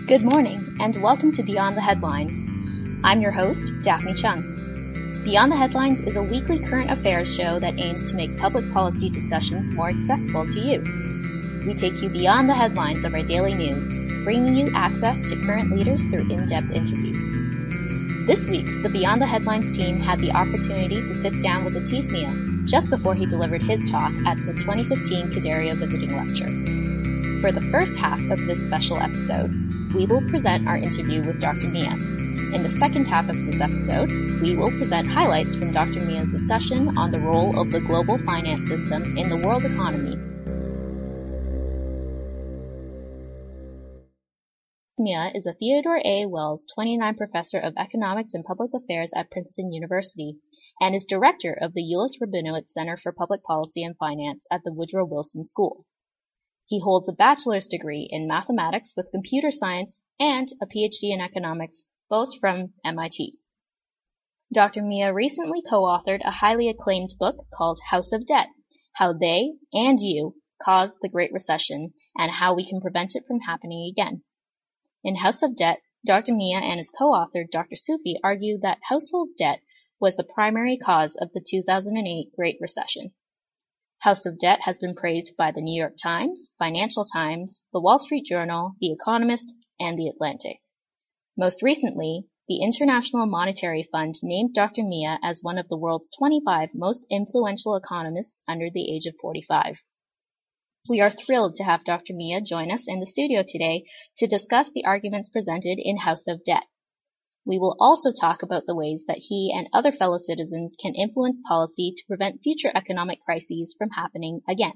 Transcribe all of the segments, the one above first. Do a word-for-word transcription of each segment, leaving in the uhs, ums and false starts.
Good morning, and welcome to Beyond the Headlines. I'm your host, Daphne Chung. Beyond the Headlines is a weekly current affairs show that aims to make public policy discussions more accessible to you. We take you beyond the headlines of our daily news, bringing you access to current leaders through in-depth interviews. This week, the Beyond the Headlines team had the opportunity to sit down with Atif Mia just before he delivered his talk at the twenty fifteen Qadariyah Visiting Lecture. For the first half of this special episode, we will present our interview with Doctor Mia. In the second half of this episode, we will present highlights from Doctor Mia's discussion on the role of the global finance system in the world economy. Mia is a Theodore A. Wells twenty-nine Professor of Economics and Public Affairs at Princeton University and is Director of the Ulis Rabinowitz Center for Public Policy and Finance at the Woodrow Wilson School. He holds a bachelor's degree in mathematics with computer science and a P H D in economics, both from M I T. Doctor Mia recently co-authored a highly acclaimed book called House of Debt: How They and You Caused the Great Recession and How We Can Prevent It from Happening Again. In House of Debt, Doctor Mia and his co-author, Doctor Sufi, argue that household debt was the primary cause of the two thousand eight Great Recession. House of Debt has been praised by the New York Times, Financial Times, the Wall Street Journal, The Economist, and The Atlantic. Most recently, the International Monetary Fund named Doctor Mia as one of the world's twenty-five most influential economists under the age of forty-five. We are thrilled to have Doctor Mia join us in the studio today to discuss the arguments presented in House of Debt. We will also talk about the ways that he and other fellow citizens can influence policy to prevent future economic crises from happening again.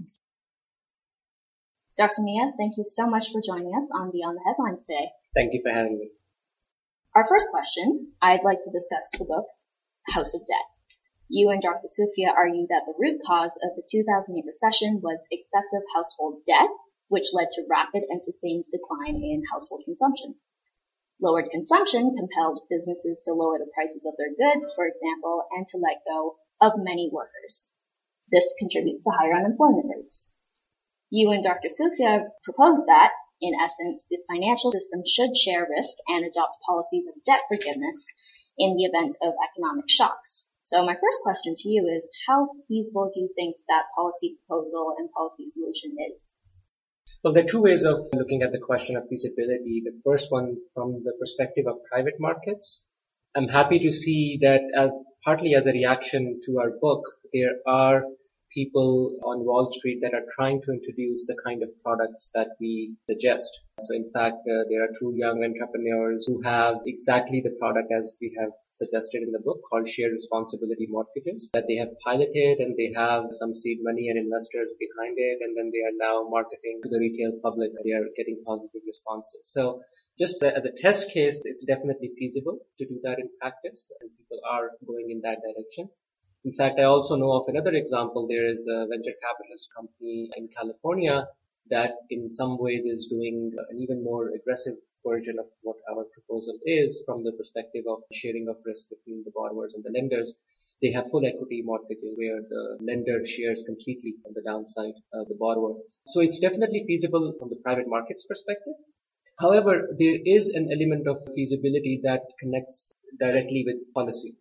Doctor Mia, thank you so much for joining us on Beyond the Headlines today. Thank you for having me. Our first question, I'd like to discuss the book, House of Debt. You and Doctor Sufia argue that the root cause of the two thousand eight recession was excessive household debt, which led to rapid and sustained decline in household consumption. Lowered consumption compelled businesses to lower the prices of their goods, for example, and to let go of many workers. This contributes to higher unemployment rates. You and Doctor Sufia propose that, in essence, the financial system should share risk and adopt policies of debt forgiveness in the event of economic shocks. So my first question to you is, how feasible do you think that policy proposal and policy solution is? Well, there are two ways of looking at the question of feasibility. The first one from the perspective of private markets. I'm happy to see that as, partly as a reaction to our book, there are people on Wall Street that are trying to introduce the kind of products that we suggest. So in fact, uh, there are two young entrepreneurs who have exactly the product as we have suggested in the book called Shared Responsibility Mortgages that they have piloted, and they have some seed money and investors behind it, and then they are now marketing to the retail public. They are getting positive responses. So just as a test case, it's definitely feasible to do that in practice, and people are going in that direction. In fact, I also know of another example. There is a venture capitalist company in California that in some ways is doing an even more aggressive version of what our proposal is from the perspective of sharing of risk between the borrowers and the lenders. They have full equity mortgages where the lender shares completely on the downside of the borrower. So it's definitely feasible from the private markets perspective. However, there is an element of feasibility that connects directly with policy.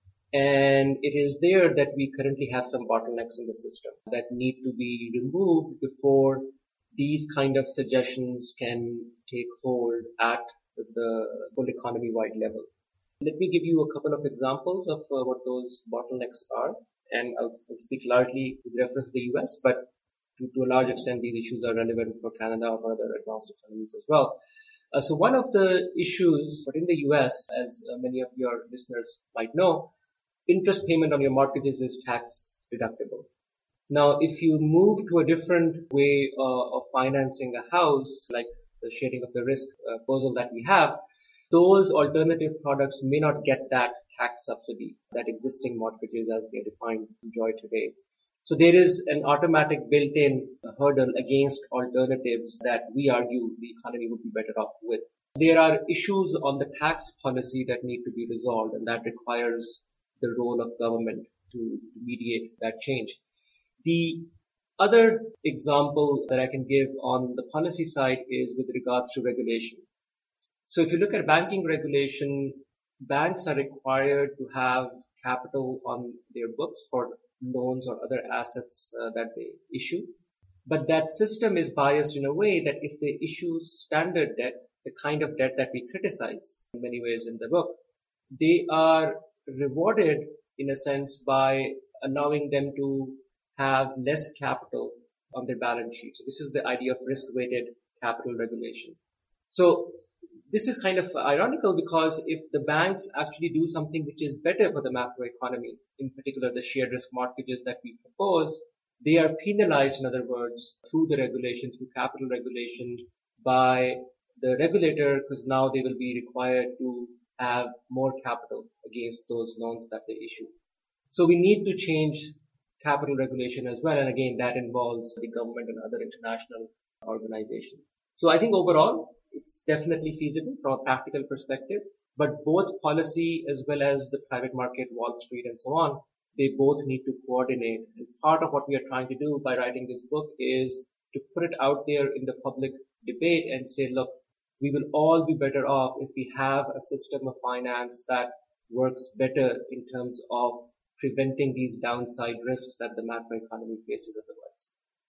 And it is there that we currently have some bottlenecks in the system that need to be removed before these kind of suggestions can take hold at the full economy-wide level. Let me give you a couple of examples of uh, what those bottlenecks are, and I'll, I'll speak largely with reference to the U S, but to, to a large extent these issues are relevant for Canada or other advanced economies as well. Uh, so one of the issues, but in the U S, as uh, many of your listeners might know, interest payment on your mortgages is tax deductible. Now, if you move to a different way uh, of financing a house, like the sharing of the risk uh, proposal that we have, those alternative products may not get that tax subsidy that existing mortgages as they are defined enjoy today. So there is an automatic built-in hurdle against alternatives that we argue the economy would be better off with. There are issues on the tax policy that need to be resolved, and that requires the role of government to mediate that change. The other example that I can give on the policy side is with regards to regulation. So if you look at banking regulation, banks are required to have capital on their books for loans or other assets uh, that they issue. But that system is biased in a way that if they issue standard debt, the kind of debt that we criticize in many ways in the book, they are rewarded in a sense by allowing them to have less capital on their balance sheet. So this is the idea of risk-weighted capital regulation. So this is kind of ironical because if the banks actually do something which is better for the macroeconomy, in particular the shared risk mortgages that we propose, they are penalized, in other words, through the regulation, through capital regulation by the regulator, because now they will be required to have more capital against those loans that they issue. So we need to change capital regulation as well. And again, that involves the government and other international organizations. So I think overall, it's definitely feasible from a practical perspective, but both policy as well as the private market, Wall Street and so on, they both need to coordinate. And part of what we are trying to do by writing this book is to put it out there in the public debate and say, look, we will all be better off if we have a system of finance that works better in terms of preventing these downside risks that the macroeconomy faces otherwise.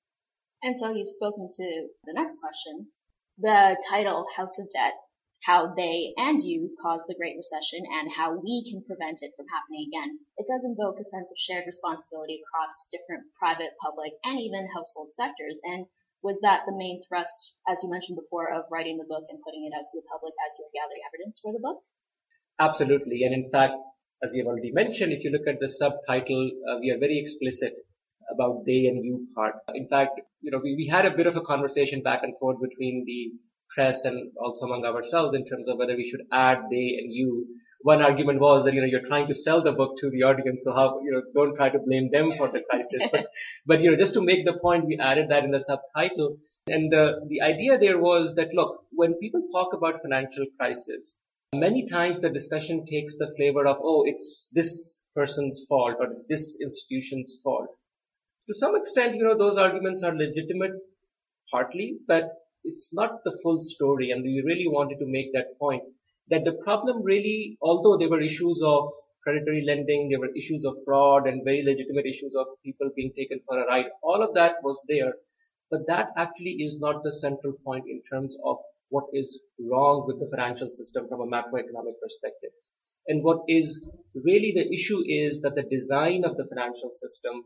And so you've spoken to the next question. The title, House of Debt, how they and you caused the Great Recession and how we can prevent it from happening again. It does invoke a sense of shared responsibility across different private, public, and even household sectors. And was that the main thrust, as you mentioned before, of writing the book and putting it out to the public as you were gathering evidence for the book? Absolutely. And in fact, as you've already mentioned, if you look at the subtitle, uh, we are very explicit about they and you part. In fact, you know, we, we had a bit of a conversation back and forth between the press and also among ourselves in terms of whether we should add they and you. One argument was that, you know, you're trying to sell the book to the audience, so how, you know, don't try to blame them for the crisis. But, but, you know, just to make the point, we added that in the subtitle. And the, the idea there was that, look, when people talk about financial crisis, many times the discussion takes the flavor of, oh, it's this person's fault or it's this institution's fault. To some extent, you know, those arguments are legitimate, partly, but it's not the full story. And we really wanted to make that point that the problem really, although there were issues of predatory lending, there were issues of fraud and very legitimate issues of people being taken for a ride, all of that was there. But that actually is not the central point in terms of what is wrong with the financial system from a macroeconomic perspective. And what is really the issue is that the design of the financial system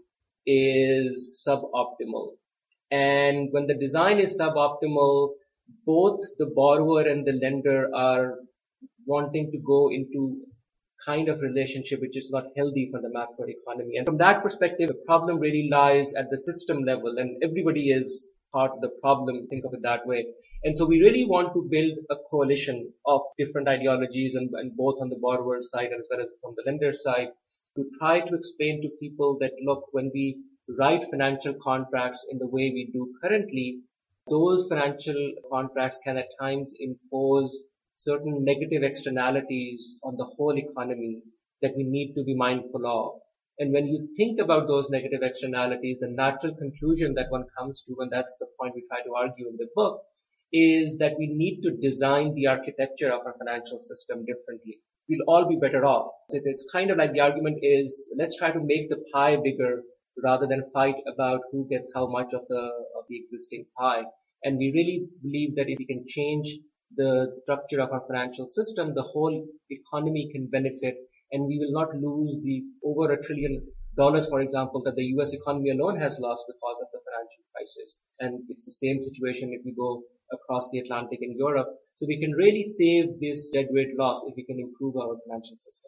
is suboptimal. And when the design is suboptimal, both the borrower and the lender are wanting to go into kind of relationship which is not healthy for the macroeconomy. And from that perspective, the problem really lies at the system level, and everybody is part of the problem, think of it that way. And so we really want to build a coalition of different ideologies, and, and both on the borrower side as well as from the lender side, to try to explain to people that, look, when we write financial contracts in the way we do currently, those financial contracts can at times impose certain negative externalities on the whole economy that we need to be mindful of. And when you think about those negative externalities, the natural conclusion that one comes to, and that's the point we try to argue in the book, is that we need to design the architecture of our financial system differently. We'll all be better off. It's kind of like the argument is, let's try to make the pie bigger rather than fight about who gets how much of the, of the existing pie. And we really believe that if we can change the structure of our financial system, the whole economy can benefit, and we will not lose the over a trillion dollars, for example, that the U S economy alone has lost because of the financial crisis. And it's the same situation if we go across the Atlantic in Europe. So we can really save this deadweight loss if we can improve our financial system.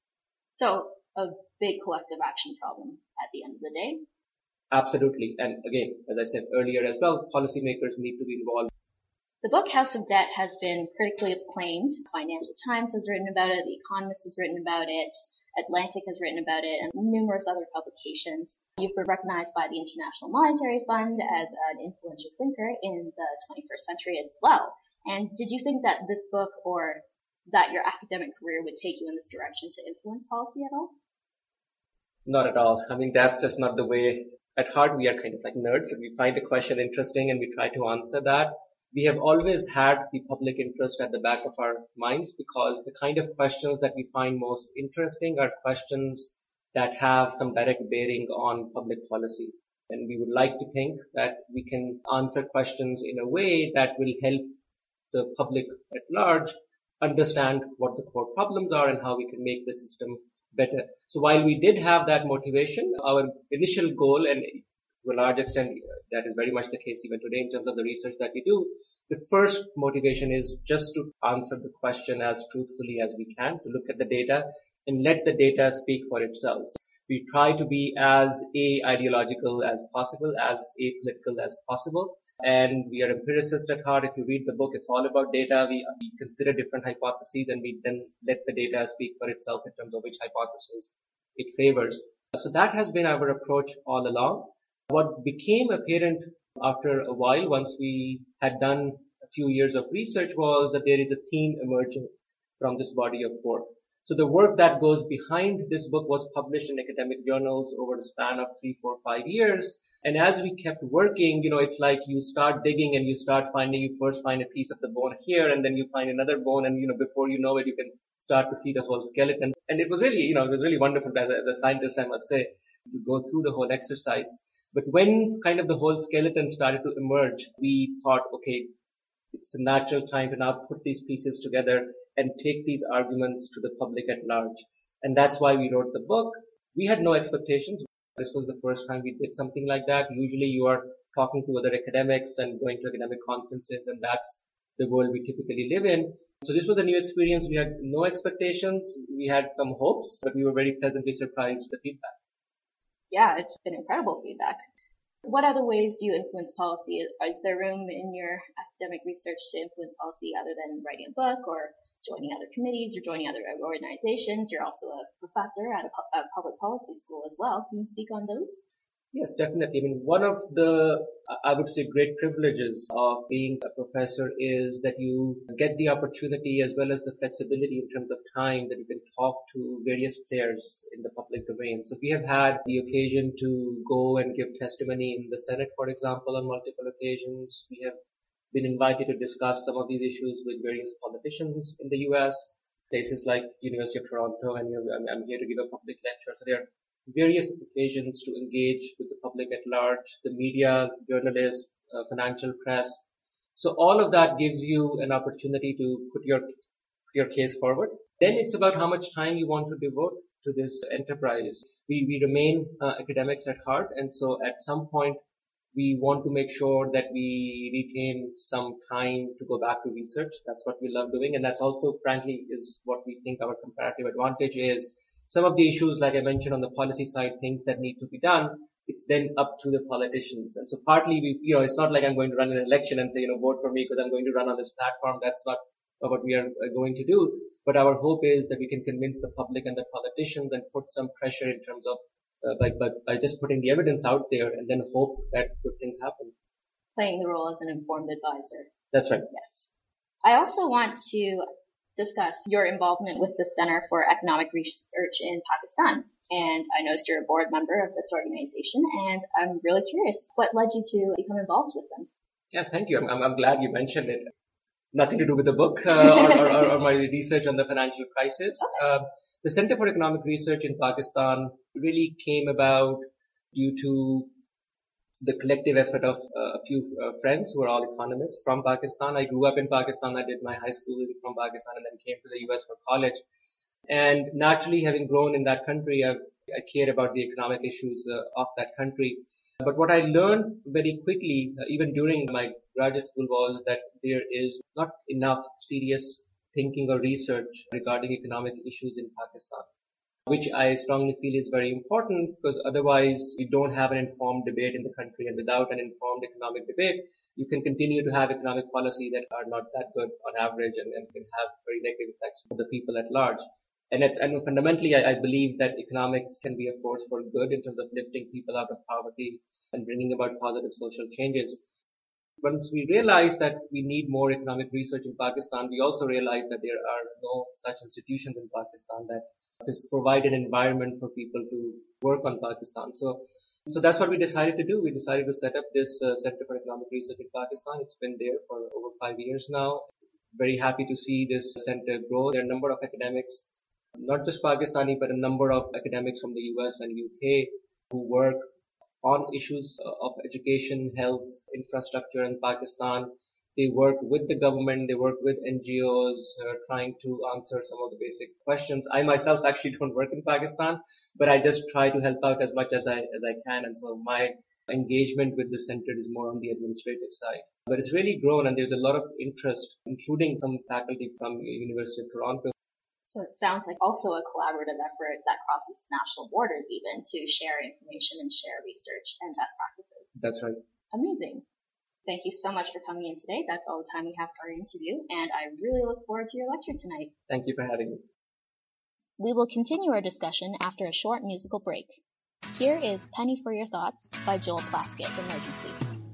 So a big collective action problem at the end of the day. Absolutely. And again, as I said earlier as well, policymakers need to be involved. The book House of Debt has been critically acclaimed. Financial Times has written about it, The Economist has written about it, Atlantic has written about it, and numerous other publications. You've been recognized by the International Monetary Fund as an influential thinker in the twenty-first century as well. And did you think that this book or that your academic career would take you in this direction to influence policy at all? Not at all. I mean, that's just not the way. At heart, we are kind of like nerds. We find a question interesting and we try to answer that. we have always had the public interest at the back of our minds because the kind of questions that we find most interesting are questions that have some direct bearing on public policy. And we would like to think that we can answer questions in a way that will help the public at large understand what the core problems are and how we can make the system better. So while we did have that motivation, our initial goal, and to a large extent that is very much the case even today in terms of the research that we do, the first motivation is just to answer the question as truthfully as we can, to look at the data and let the data speak for itself. We try to be as a-ideological as possible, as apolitical as possible. And we are empiricists at heart. If you read the book, it's all about data. We, we consider different hypotheses and we then let the data speak for itself in terms of which hypothesis it favors. So that has been our approach all along. What became apparent after a while, once we had done a few years of research, was that there is a theme emerging from this body of work. So the work that goes behind this book was published in academic journals over the span of three, four, five years. And as we kept working, you know, it's like you start digging and you start finding, you first find a piece of the bone here and then you find another bone and, you know, before you know it, you can start to see the whole skeleton. And it was really, you know, it was really wonderful as a, as a scientist, I must say, to go through the whole exercise. But when kind of the whole skeleton started to emerge, we thought, okay, it's a natural time to now put these pieces together and take these arguments to the public at large. And that's why we wrote the book. We had no expectations. This was the first time we did something like that. Usually you are talking to other academics and going to academic conferences, and that's the world we typically live in. So this was a new experience. We had no expectations. We had some hopes, but we were very pleasantly surprised with the feedback. Yeah, it's been incredible feedback. What other ways do you influence policy? Is there room in your academic research to influence policy other than writing a book or joining other committees or joining other organizations? You're also a professor at a, pu- a public policy school as well. Can you speak on those? Yes, definitely. I mean, one of the, I would say, great privileges of being a professor is that you get the opportunity as well as the flexibility in terms of time that you can talk to various players in the public domain. So we have had the occasion to go and give testimony in the Senate, for example, on multiple occasions. We have been invited to discuss some of these issues with various politicians in the U S, places like University of Toronto, and you know, I'm, I'm here to give a public lecture. So there are various occasions to engage with the public at large, the media, journalists, uh, financial press. So all of that gives you an opportunity to put your put your case forward. Then it's about how much time you want to devote to this enterprise. We we remain uh, academics at heart, and so at some point we want to make sure that we retain some time to go back to research. That's what we love doing, and that's also, frankly, is what we think our comparative advantage is. Some of the issues, like I mentioned on the policy side, things that need to be done, it's then up to the politicians. And so partly, we, you know, it's not like I'm going to run an election and say, you know, vote for me because I'm going to run on this platform. That's not what we are going to do. But our hope is that we can convince the public and the politicians and put some pressure in terms of, uh, by, by, by just putting the evidence out there and then hope that good things happen. Playing the role as an informed advisor. That's right. Yes. I also want to discuss your involvement with the Center for Economic Research in Pakistan. And I noticed you're a board member of this organization, and I'm really curious, what led you to become involved with them? Yeah, thank you. I'm, I'm glad you mentioned it. Nothing to do with the book uh, or, or, or my research on the financial crisis. Okay. Uh, the Center for Economic Research in Pakistan really came about due to the collective effort of uh, a few uh, friends who are all economists from Pakistan. I grew up in Pakistan. I did my high school from Pakistan and then came to the U S for college. And naturally, having grown in that country, I, I care about the economic issues uh, of that country. But what I learned very quickly, uh, even during my graduate school, was that there is not enough serious thinking or research regarding economic issues in Pakistan, which I strongly feel is very important because otherwise we don't have an informed debate in the country, and without an informed economic debate, you can continue to have economic policy that are not that good on average and, and can have very negative effects for the people at large. And, it, and fundamentally, I, I believe that economics can be a force for good in terms of lifting people out of poverty and bringing about positive social changes. Once we realized that we need more economic research in Pakistan, we also realized that there are no such institutions in Pakistan that this provide an environment for people to work on Pakistan. So So that's what we decided to do. We decided to set up this uh, Center for Economic Research in Pakistan. It's been there for over five years now. Very happy to see this center grow. There are a number of academics, not just Pakistani, but a number of academics from the U S and U K who work on issues of education, health, infrastructure in Pakistan. They work with the government, they work with N G Os, uh, trying to answer some of the basic questions. I myself actually don't work in Pakistan, but I just try to help out as much as I, as I can. And so my engagement with the center is more on the administrative side. But it's really grown and there's a lot of interest, including some faculty from University of Toronto. So it sounds like also a collaborative effort that crosses national borders even to share information and share research and best practices. That's right. Amazing. Thank you so much for coming in today. That's all the time we have for our interview, and I really look forward to your lecture tonight. Thank you for having me. We will continue our discussion after a short musical break. Here is Penny for Your Thoughts by Joel Plaskett, Emergency.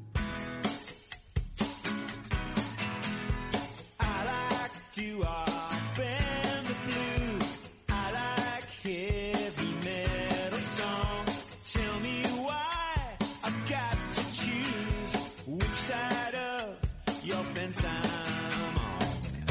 I like to up and the blues. I like heavy metal songs. Tell me why I've got to choose which side of your fence I'm on.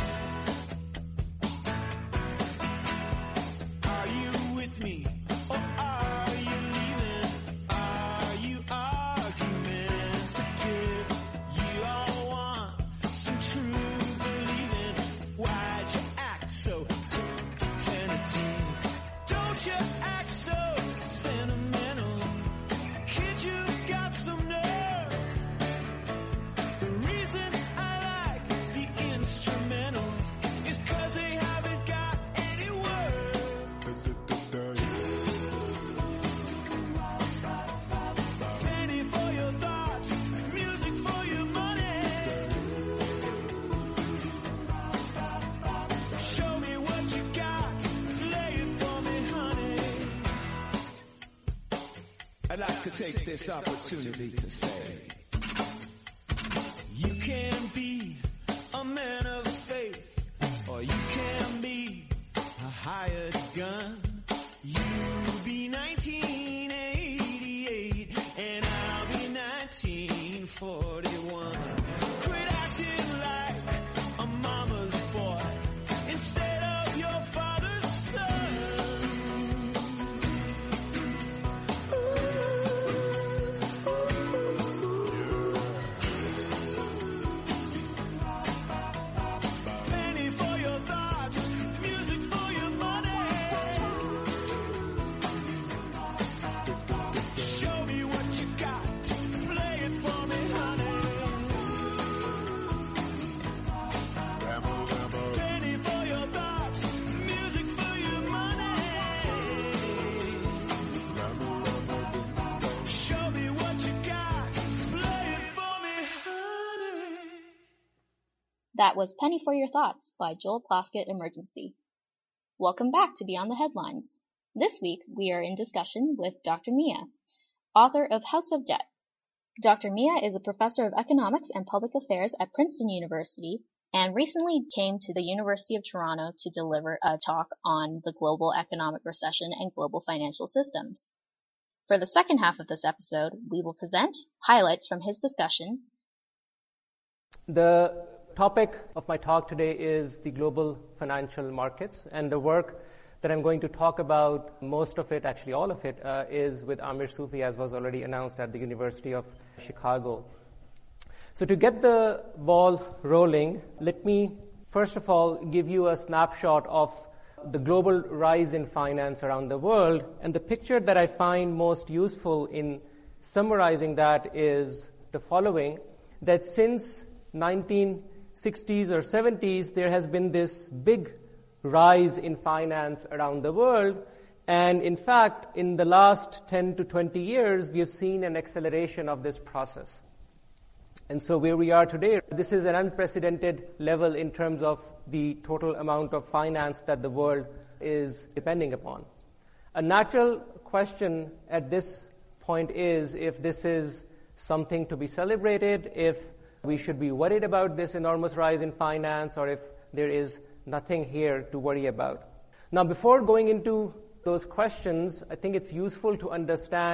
Are you with me or are you leaving? Are you argumentative? You all want some true believing. Why'd you act so tentative? Don't you act so sentimental. Kid, you got some nerve. The reason I like the instrumentals is 'cause they haven't got any words. Penny for your thoughts, music for your money. Show me what you got, play it for me, honey. I'd like to take this opportunity to say, you can be a man of faith, or you can be a hired gun. You be nineteen eighty-eight, and I'll be nineteen forty-one. Quit acting like a mama's boy instead of your father's son. Penny for your thoughts, music for your money. Show me what you got, play it for me, honey. Penny for your thoughts, music for your money. Show me what you got, play it for me, honey. That was Penny for Your Thoughts by Joel Plaskett, Emergency. Welcome back to Beyond the Headlines. This week, we are in discussion with Doctor Mia, author of House of Debt. Doctor Mia is a professor of economics and public affairs at Princeton University and recently came to the University of Toronto to deliver a talk on the global economic recession and global financial systems. For the second half of this episode, we will present highlights from his discussion. The topic of my talk today is the global financial markets, and the work that I'm going to talk about, most of it, actually all of it, uh, is with Amir Sufi, as was already announced at the University of Chicago. So to get the ball rolling, let me first of all give you a snapshot of the global rise in finance around the world, and the picture that I find most useful in summarizing that is the following, that since nineteen sixties or seventies, there has been this big rise in finance around the world. And in fact, in the last ten to twenty years, we have seen an acceleration of this process. And so where we are today, this is an unprecedented level in terms of the total amount of finance that the world is depending upon. A natural question at this point is if this is something to be celebrated, if we should be worried about this enormous rise in finance, or if there is nothing here to worry about. Now, before going into those questions, I think it's useful to understand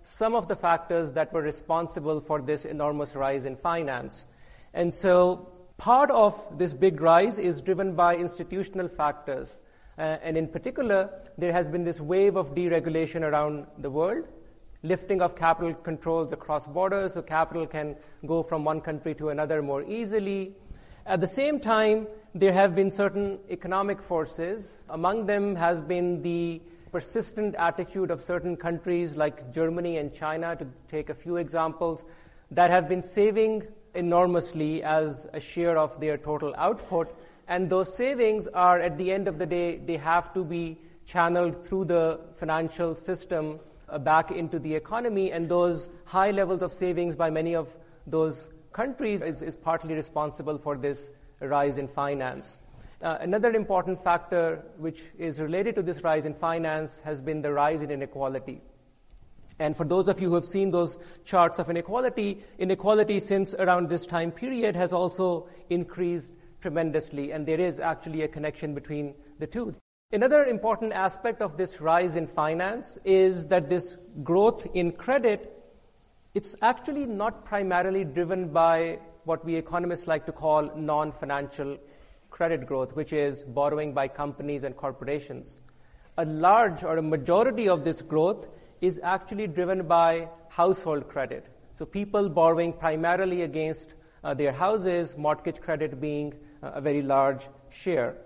some of the factors that were responsible for this enormous rise in finance. And so part of this big rise is driven by institutional factors. Uh, and in particular, there has been this wave of deregulation around the world, lifting of capital controls across borders, so capital can go from one country to another more easily. At the same time, there have been certain economic forces. Among them has been the persistent attitude of certain countries like Germany and China, to take a few examples, that have been saving enormously as a share of their total output. And those savings are, at the end of the day, they have to be channeled through the financial system uh, back into the economy. And those high levels of savings by many of those countries is, is partly responsible for this rise in finance. Uh, another important factor which is related to this rise in finance has been the rise in inequality. And for those of you who have seen those charts of inequality, inequality since around this time period has also increased tremendously, and there is actually a connection between the two. Another important aspect of this rise in finance is that this growth in credit, it's actually not primarily driven by what we economists like to call non-financial credit growth, which is borrowing by companies and corporations. A large or a majority of this growth is actually driven by household credit. So people borrowing primarily against uh, their houses, mortgage credit being uh, a very large share.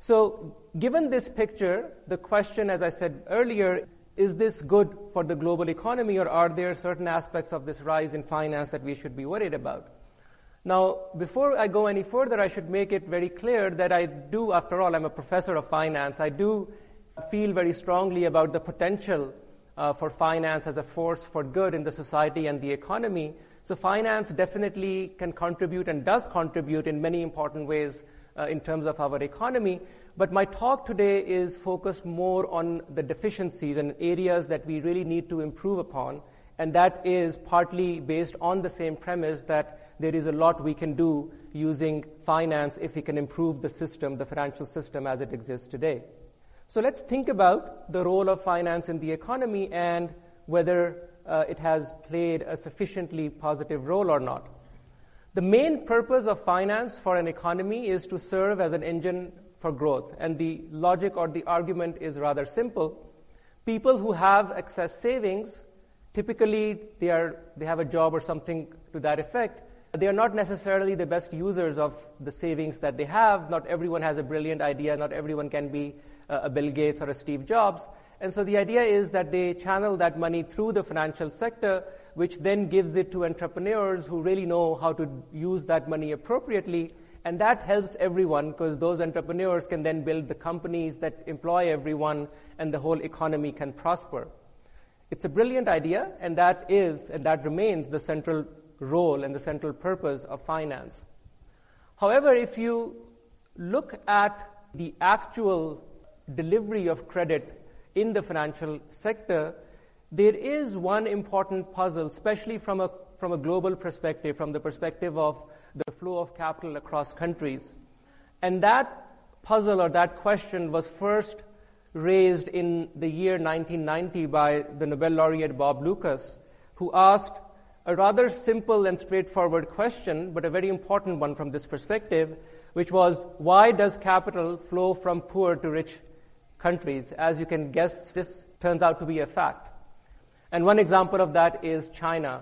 So given this picture, the question, as I said earlier, is this good for the global economy, or are there certain aspects of this rise in finance that we should be worried about? Now, before I go any further, I should make it very clear that I do, after all, I'm a professor of finance. I do feel very strongly about the potential uh, for finance as a force for good in the society and the economy. So finance definitely can contribute and does contribute in many important ways uh, in terms of our economy. But my talk today is focused more on the deficiencies and areas that we really need to improve upon. And that is partly based on the same premise that there is a lot we can do using finance if we can improve the system, the financial system as it exists today. So let's think about the role of finance in the economy and whether uh, it has played a sufficiently positive role or not. The main purpose of finance for an economy is to serve as an engine for growth. And the logic or the argument is rather simple. People who have excess savings, typically they are they have a job or something to that effect. They are not necessarily the best users of the savings that they have. Not everyone has a brilliant idea. Not everyone can be uh, a Bill Gates or a Steve Jobs. And so the idea is that they channel that money through the financial sector, which then gives it to entrepreneurs who really know how to use that money appropriately. And that helps everyone, because those entrepreneurs can then build the companies that employ everyone, and the whole economy can prosper. It's a brilliant idea, and that is, and that remains the central role and the central purpose of finance. However, if you look at the actual delivery of credit in the financial sector, there is one important puzzle, especially from a from a global perspective, from the perspective of the flow of capital across countries. And that puzzle or that question was first raised in the year nineteen ninety by the Nobel laureate Bob Lucas, who asked a rather simple and straightforward question, but a very important one from this perspective, which was, why does capital flow from poor to rich countries? As you can guess, this turns out to be a fact. And one example of that is China.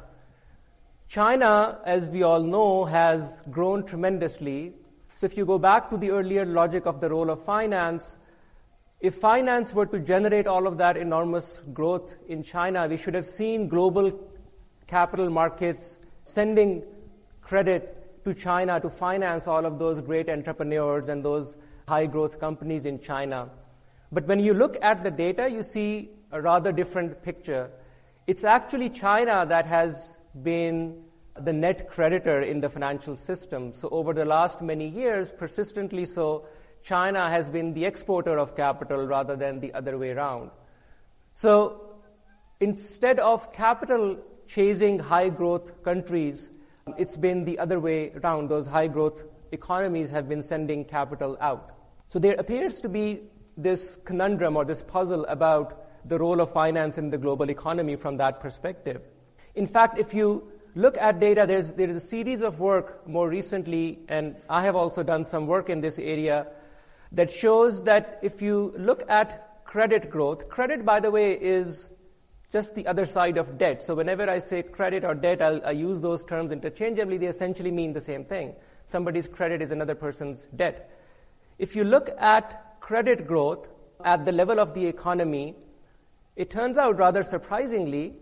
China, as we all know, has grown tremendously. So if you go back to the earlier logic of the role of finance, if finance were to generate all of that enormous growth in China, we should have seen global capital markets sending credit to China to finance all of those great entrepreneurs and those high-growth companies in China. But when you look at the data, you see a rather different picture. It's actually China that has been the net creditor in the financial system. So over the last many years, persistently so, China has been the exporter of capital rather than the other way around. So instead of capital chasing high-growth countries, it's been the other way around. Those high-growth economies have been sending capital out. So there appears to be this conundrum or this puzzle about the role of finance in the global economy from that perspective. In fact, if you look at data, there's, there is a series of work more recently, and I have also done some work in this area, that shows that if you look at credit growth, credit, by the way, is just the other side of debt. So whenever I say credit or debt, I'll, I use those terms interchangeably. They essentially mean the same thing. Somebody's credit is another person's debt. If you look at credit growth at the level of the economy, it turns out rather surprisingly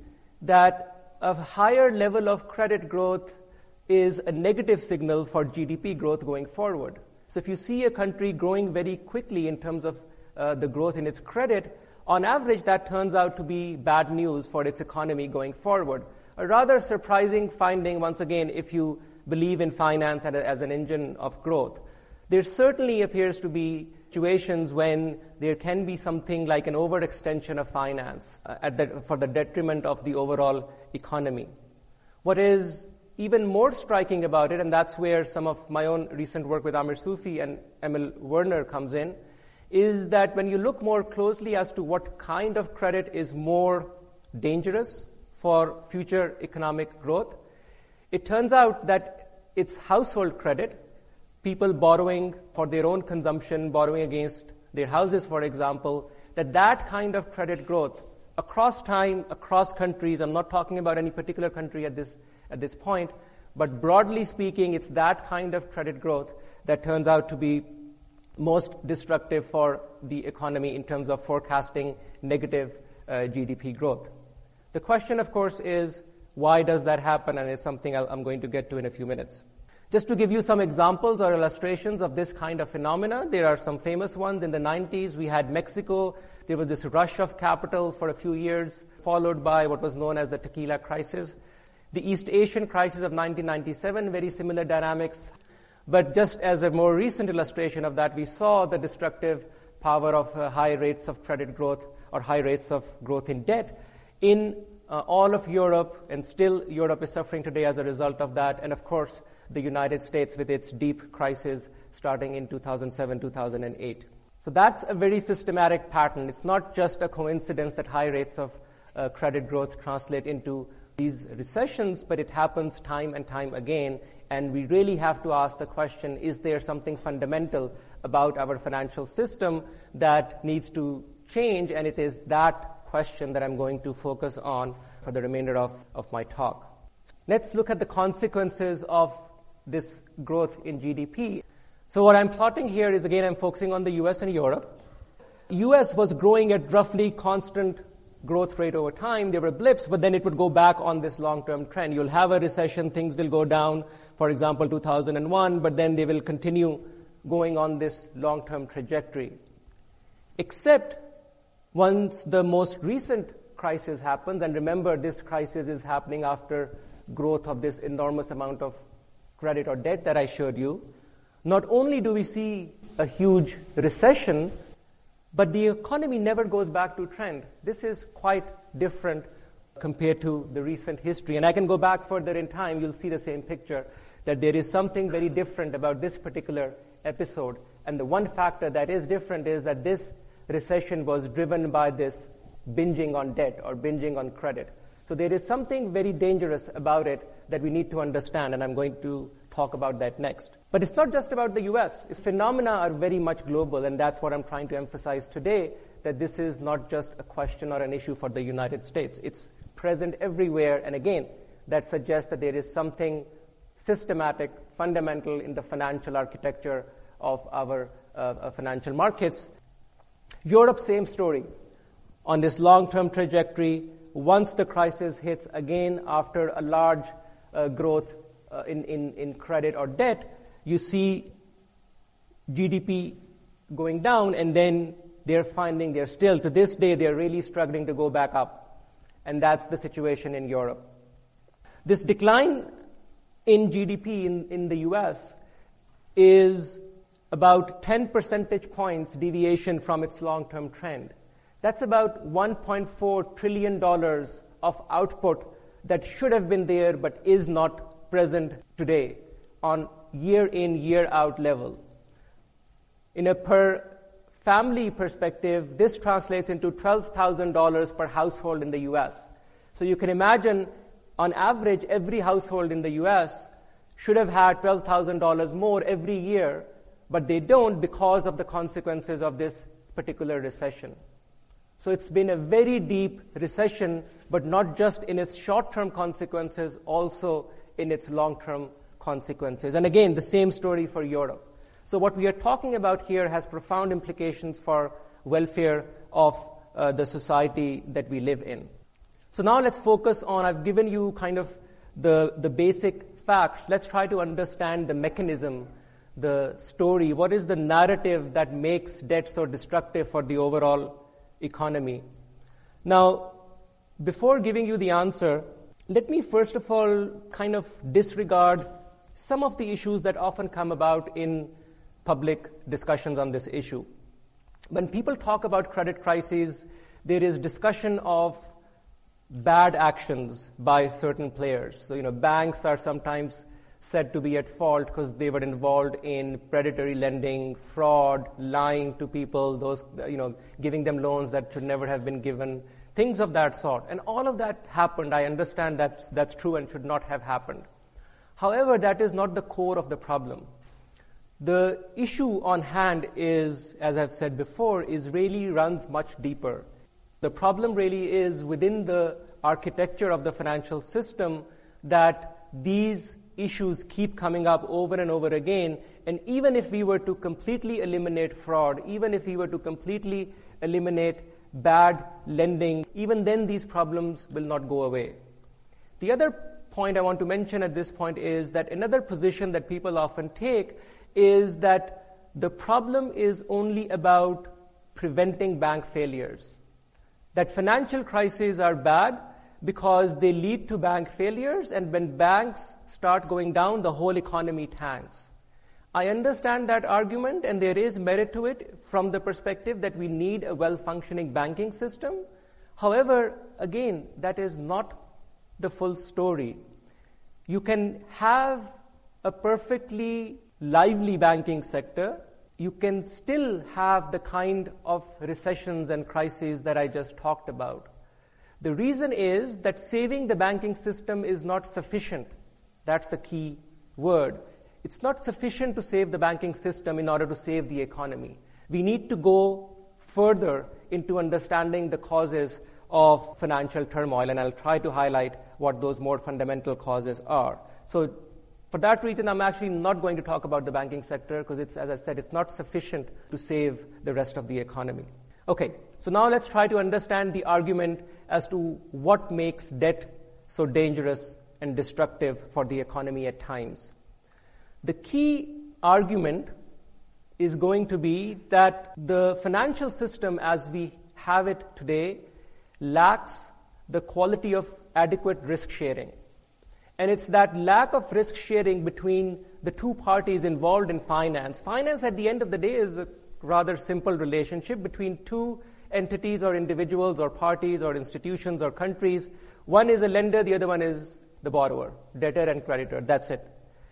that a higher level of credit growth is a negative signal for G D P growth going forward. So if you see a country growing very quickly in terms of uh, the growth in its credit, on average that turns out to be bad news for its economy going forward. A rather surprising finding, once again, if you believe in finance as an engine of growth. There certainly appears to be situations when there can be something like an overextension of finance uh, at the, for the detriment of the overall economy. What is even more striking about it, and that's where some of my own recent work with Amir Sufi and Emil Werner comes in, is that when you look more closely as to what kind of credit is more dangerous for future economic growth, it turns out that it's household credit, people borrowing for their own consumption, borrowing against their houses, for example, that that kind of credit growth across time, across countries, I'm not talking about any particular country at this at this point, but broadly speaking, it's that kind of credit growth that turns out to be most destructive for the economy in terms of forecasting negative uh, G D P growth. The question, of course, is why does that happen, and it's something I'll, I'm going to get to in a few minutes. Just to give you some examples or illustrations of this kind of phenomena, there are some famous ones. In the nineties, we had Mexico. There was this rush of capital for a few years, followed by what was known as the tequila crisis. The East Asian crisis of nineteen ninety-seven, very similar dynamics. But just as a more recent illustration of that, we saw the destructive power of uh, high rates of credit growth or high rates of growth in debt in uh, all of Europe, and still Europe is suffering today as a result of that, and of course the United States with its deep crisis starting in two thousand seven, two thousand eight. So that's a very systematic pattern. It's not just a coincidence that high rates of uh, credit growth translate into these recessions, but it happens time and time again, and we really have to ask the question, is there something fundamental about our financial system that needs to change? And it is that question that I'm going to focus on for the remainder of, of my talk. Let's look at the consequences of this growth in G D P. So what I'm plotting here is, again, I'm focusing on the U S and Europe. U S was growing at roughly constant growth rate over time. There were blips, but then it would go back on this long-term trend. You'll have a recession, things will go down, for example, two thousand one, but then they will continue going on this long-term trajectory. Except once the most recent crisis happens, and remember, this crisis is happening after growth of this enormous amount of credit or debt that I showed you, not only do we see a huge recession, but the economy never goes back to trend. This is quite different compared to the recent history. And I can go back further in time, you'll see the same picture, that there is something very different about this particular episode. And the one factor that is different is that this recession was driven by this binging on debt or binging on credit. So there is something very dangerous about it that we need to understand, and I'm going to talk about that next. But it's not just about the U S. Its phenomena are very much global, and that's what I'm trying to emphasize today, that this is not just a question or an issue for the United States. It's present everywhere, and again, that suggests that there is something systematic, fundamental in the financial architecture of our uh, financial markets. Europe, same story. On this long-term trajectory, once the crisis hits again after a large uh, growth uh, in, in, in credit or debt, you see G D P going down, and then they're finding they're still, to this day, they're really struggling to go back up. And that's the situation in Europe. This decline in G D P in, in the U S is about ten percentage points deviation from its long-term trend. That's about one point four trillion dollars of output that should have been there but is not present today on year in, year out level. In a per family perspective, this translates into twelve thousand dollars per household in the U S. So you can imagine, on average, every household in the U S should have had twelve thousand dollars more every year, but they don't because of the consequences of this particular recession. So it's been a very deep recession, but not just in its short-term consequences, also in its long-term consequences. And again, the same story for Europe. So what we are talking about here has profound implications for welfare of uh, the society that we live in. So now let's focus on, I've given you kind of the, the basic facts. Let's try to understand the mechanism, the story. What is the narrative that makes debt so destructive for the overall economy? Now, before giving you the answer, let me first of all kind of disregard some of the issues that often come about in public discussions on this issue. When people talk about credit crises, there is discussion of bad actions by certain players. So, you know, banks are sometimes said to be at fault because they were involved in predatory lending, fraud, lying to people, those, you know, giving them loans that should never have been given, things of that sort. And all of that happened. I understand that that's true and should not have happened. However, that is not the core of the problem. The issue on hand is, as I've said before, is really runs much deeper. The problem really is within the architecture of the financial system that these issues keep coming up over and over again. And even if we were to completely eliminate fraud, even if we were to completely eliminate bad lending, even then these problems will not go away. The other point I want to mention at this point is that another position that people often take is that the problem is only about preventing bank failures. That financial crises are bad because they lead to bank failures, and when banks start going down, the whole economy tanks. I understand that argument, and there is merit to it from the perspective that we need a well-functioning banking system. However, again, that is not the full story. You can have a perfectly lively banking sector. You can still have the kind of recessions and crises that I just talked about. The reason is that saving the banking system is not sufficient. That's the key word. It's not sufficient to save the banking system in order to save the economy. We need to go further into understanding the causes of financial turmoil, and I'll try to highlight what those more fundamental causes are. So for that reason, I'm actually not going to talk about the banking sector because it's, as I said, it's not sufficient to save the rest of the economy. Okay, so now let's try to understand the argument as to what makes debt so dangerous and destructive for the economy at times. The key argument is going to be that the financial system as we have it today lacks the quality of adequate risk sharing. And it's that lack of risk sharing between the two parties involved in finance. Finance at the end of the day is a rather simple relationship between two entities or individuals or parties or institutions or countries. One is a lender, the other one is the borrower, debtor and creditor. That's it.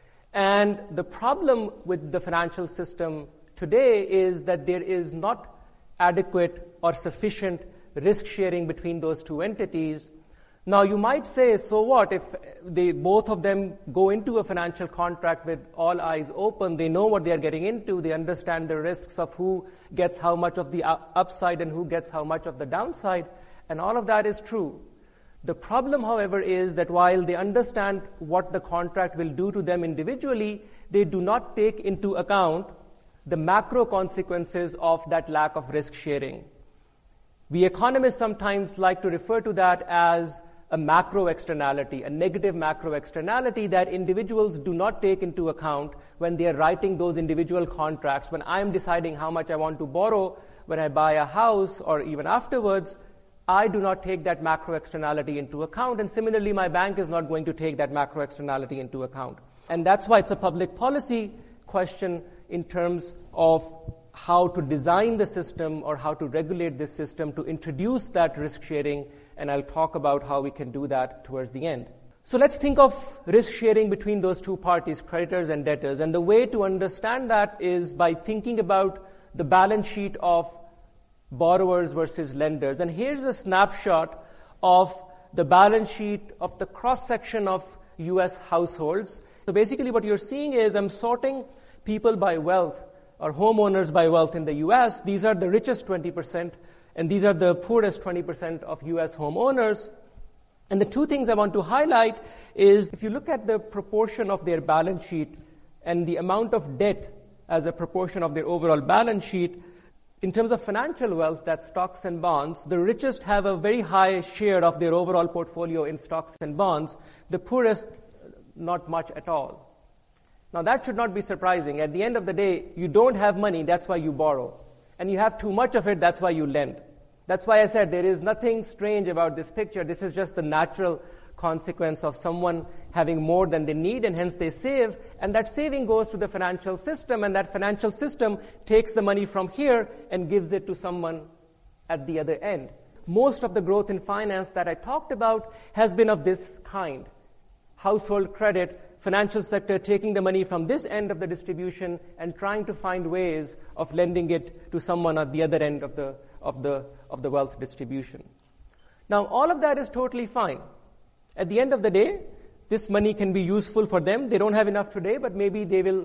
And the problem with the financial system today is that there is not adequate or sufficient risk sharing between those two entities. Now, you might say, so what if they both of them go into a financial contract with all eyes open? They know what they are getting into. They understand the risks of who gets how much of the upside and who gets how much of the downside. And all of that is true. The problem, however, is that while they understand what the contract will do to them individually, they do not take into account the macro consequences of that lack of risk sharing. We economists sometimes like to refer to that as a macro externality, a negative macro externality that individuals do not take into account when they are writing those individual contracts. When I am deciding how much I want to borrow, when I buy a house or even afterwards, I do not take that macro externality into account, and similarly my bank is not going to take that macro externality into account. And that's why it's a public policy question in terms of how to design the system or how to regulate this system to introduce that risk sharing, and I'll talk about how we can do that towards the end. So let's think of risk sharing between those two parties, creditors and debtors, and the way to understand that is by thinking about the balance sheet of borrowers versus lenders. And here's a snapshot of the balance sheet of the cross-section of U S households. So basically what you're seeing is I'm sorting people by wealth, or homeowners by wealth in the U S. These are the richest twenty percent, and these are the poorest twenty percent of U S homeowners. And the two things I want to highlight is if you look at the proportion of their balance sheet and the amount of debt as a proportion of their overall balance sheet, in terms of financial wealth, that's stocks and bonds, the richest have a very high share of their overall portfolio in stocks and bonds, the poorest, not much at all. Now that should not be surprising. At the end of the day, you don't have money, that's why you borrow. And you have too much of it, that's why you lend. That's why I said there is nothing strange about this picture. This is just the natural consequence of someone having more than they need, and hence they save, and that saving goes to the financial system, and that financial system takes the money from here and gives it to someone at the other end. Most of the growth in finance that I talked about has been of this kind. Household credit, financial sector taking the money from this end of the distribution and trying to find ways of lending it to someone at the other end of the of the of the wealth distribution. Now all of that is totally fine. At the end of the day, this money can be useful for them. They don't have enough today, but maybe they will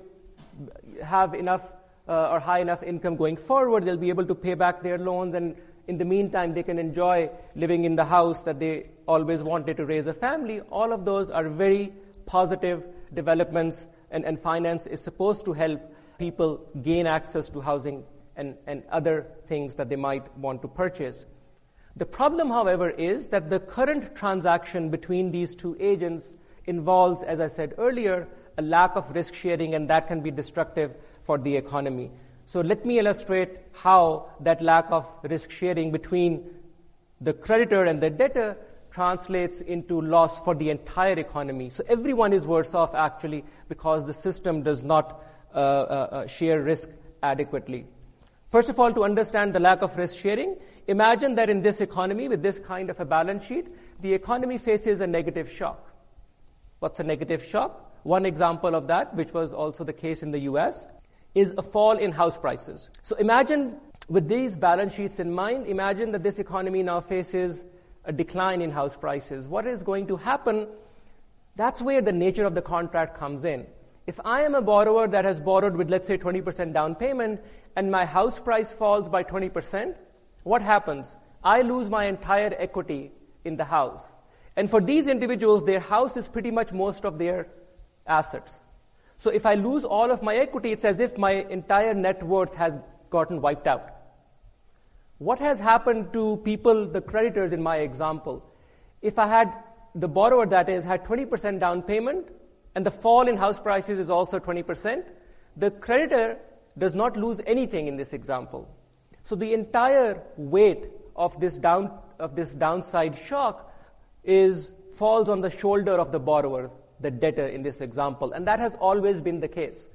have enough uh, or high enough income going forward. They'll be able to pay back their loans, and in the meantime, they can enjoy living in the house that they always wanted to raise a family. All of those are very positive developments, and, and finance is supposed to help people gain access to housing and, and other things that they might want to purchase. The problem, however, is that the current transaction between these two agents involves, as I said earlier, a lack of risk sharing, and that can be destructive for the economy. So let me illustrate how that lack of risk sharing between the creditor and the debtor translates into loss for the entire economy. So everyone is worse off, actually, because the system does not uh, uh, share risk adequately. First of all, to understand the lack of risk sharing, imagine that in this economy, with this kind of a balance sheet, the economy faces a negative shock. What's a negative shock? One example of that, which was also the case in the U S, is a fall in house prices. So imagine, with these balance sheets in mind, imagine that this economy now faces a decline in house prices. What is going to happen? That's where the nature of the contract comes in. If I am a borrower that has borrowed with, let's say, twenty percent down payment, and my house price falls by twenty percent, what happens? I lose my entire equity in the house. And for these individuals, their house is pretty much most of their assets. So if I lose all of my equity, it's as if my entire net worth has gotten wiped out. What has happened to people, the creditors in my example? If I had, the borrower that is, had twenty percent down payment, and the fall in house prices is also twenty percent, the creditor does not lose anything in this example. So the entire weight of this down of this downside shock is falls on the shoulder of the borrower, the debtor in this example, and that has always been the case.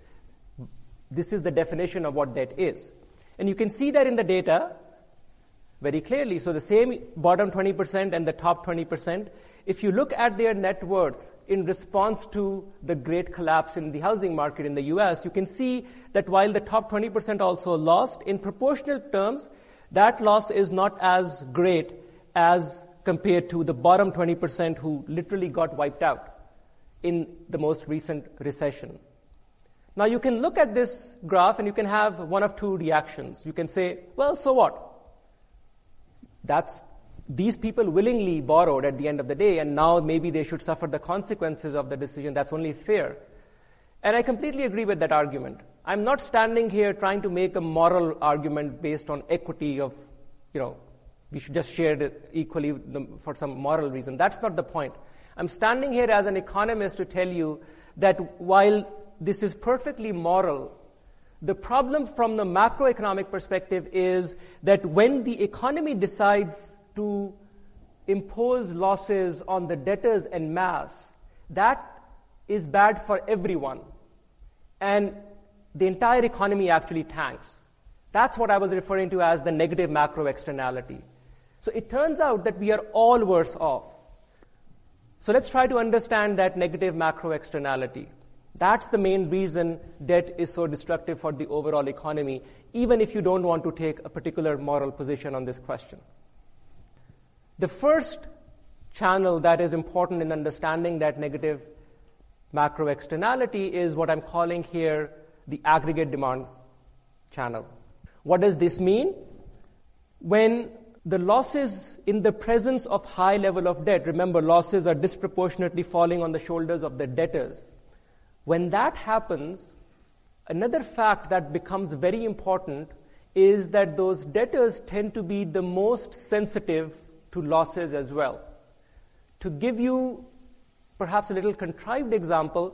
This is the definition of what debt is. And you can see that in the data very clearly. So the same bottom twenty percent and the top twenty percent, if you look at their net worth in response to the great collapse in the housing market in the U S, you can see that while the top twenty percent also lost, in proportional terms, that loss is not as great as compared to the bottom twenty percent who literally got wiped out in the most recent recession. Now you can look at this graph and you can have one of two reactions. You can say, well, so what? That's these people willingly borrowed at the end of the day, and now maybe they should suffer the consequences of the decision. That's only fair. And I completely agree with that argument. I'm not standing here trying to make a moral argument based on equity of, you know, we should just share it equally for some moral reason. That's not the point. I'm standing here as an economist to tell you that while this is perfectly moral, the problem from the macroeconomic perspective is that when the economy decides to impose losses on the debtors en masse, that is bad for everyone. And the entire economy actually tanks. That's what I was referring to as the negative macro externality. So it turns out that we are all worse off. So let's try to understand that negative macro externality. That's the main reason debt is so destructive for the overall economy, even if you don't want to take a particular moral position on this question. The first channel that is important in understanding that negative macro externality is what I'm calling here the aggregate demand channel. What does this mean? When the losses in the presence of high level of debt, remember losses are disproportionately falling on the shoulders of the debtors. When that happens, another fact that becomes very important is that those debtors tend to be the most sensitive to losses as well. To give you perhaps a little contrived example,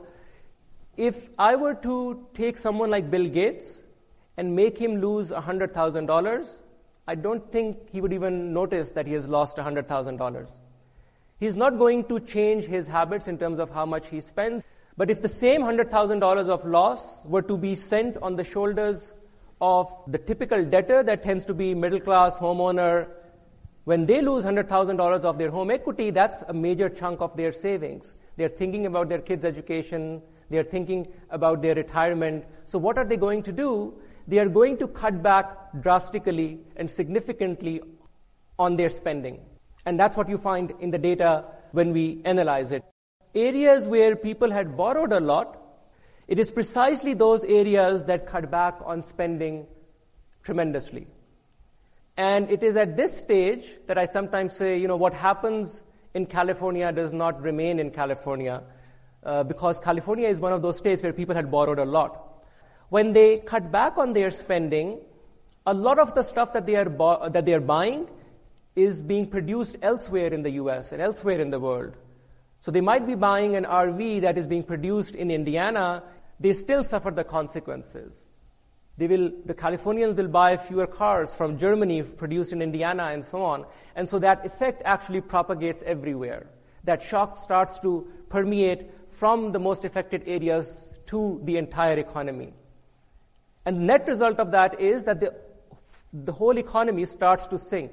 if I were to take someone like Bill Gates and make him lose one hundred thousand dollars, I don't think he would even notice that he has lost one hundred thousand dollars. He's not going to change his habits in terms of how much he spends. But if the same one hundred thousand dollars of loss were to be sent on the shoulders of the typical debtor that tends to be middle-class homeowner, when they lose one hundred thousand dollars of their home equity, that's a major chunk of their savings. They're thinking about their kids' education. They're thinking about their retirement. So what are they going to do? They are going to cut back drastically and significantly on their spending. And that's what you find in the data when we analyze it. Areas where people had borrowed a lot, it is precisely those areas that cut back on spending tremendously. And it is at this stage that I sometimes say, you know, what happens in California does not remain in California, uh, because California is one of those states where people had borrowed a lot. When they cut back on their spending, a lot of the stuff that they are bo- that they are buying is being produced elsewhere in the U S and elsewhere in the world. So they might be buying an R V that is being produced in Indiana. They still suffer the consequences. They will, the Californians will buy fewer cars from Germany produced in Indiana and so on. And so that effect actually propagates everywhere. That shock starts to permeate from the most affected areas to the entire economy. And the net result of that is that the, the whole economy starts to sink.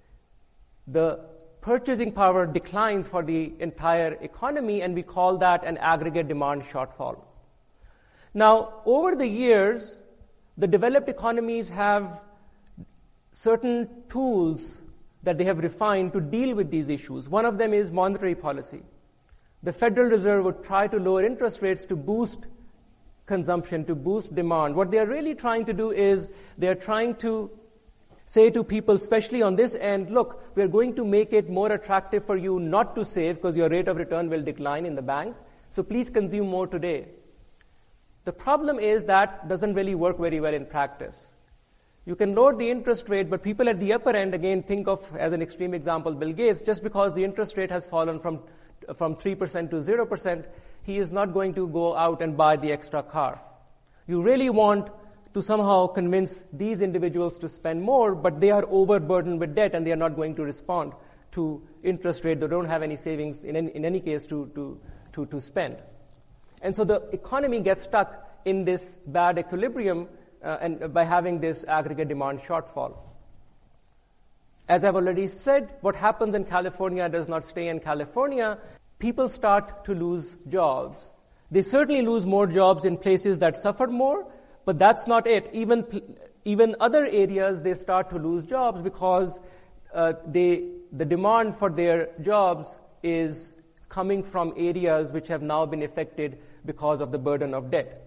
The purchasing power declines for the entire economy, and we call that an aggregate demand shortfall. Now, over the years, the developed economies have certain tools that they have refined to deal with these issues. One of them is monetary policy. The Federal Reserve would try to lower interest rates to boost consumption, to boost demand. What they are really trying to do is they are trying to say to people, especially on this end, look, we are going to make it more attractive for you not to save because your rate of return will decline in the bank. So please consume more today. The problem is that doesn't really work very well in practice. You can lower the interest rate, but people at the upper end, again, think of, as an extreme example, Bill Gates, just because the interest rate has fallen from from three percent to zero percent, he is not going to go out and buy the extra car. You really want to somehow convince these individuals to spend more, but they are overburdened with debt and they are not going to respond to interest rate. They don't have any savings in any, in any case to, to, to, to spend. And so the economy gets stuck in this bad equilibrium uh, and by having this aggregate demand shortfall. As I've already said, what happens in California does not stay in California. People start to lose jobs. They certainly lose more jobs in places that suffered more, but that's not it. Even even other areas, they start to lose jobs because uh, they the demand for their jobs is coming from areas which have now been affected because of the burden of debt.